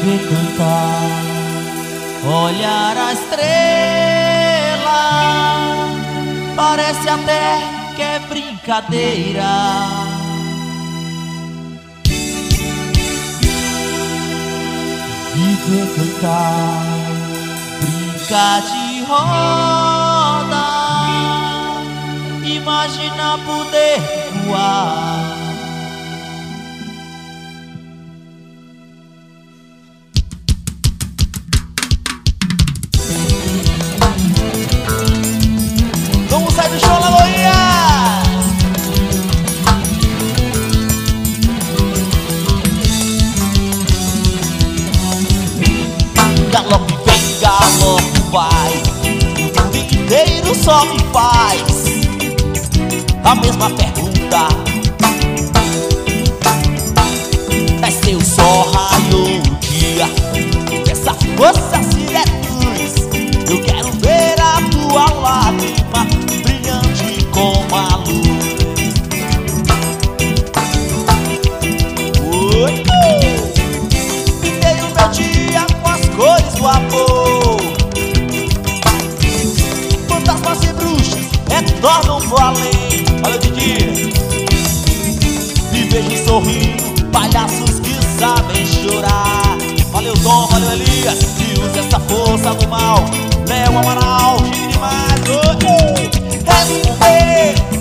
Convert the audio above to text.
ver cantar, olhar a estrela, parece até que é brincadeira. Viver cantar, brincar de roda, imagina poder voar. Vamos sair do chão, Lagoinha! Galope vem, galope vai, o mundo inteiro só me faz a mesma pergunta: é seu sol, raiou o dia, essa força se reduz. Eu quero ver a tua lágrima brilhante como a luz. Pintei o meu dia com as cores do amor. Fantasmas e bruxas retornam pro além. Olha o Didi. Me vejo sorrindo, palhaços que sabem chorar. Valeu Tom, valeu Elias, que usa essa força do mal. Léo Amaral, chique demais. Responder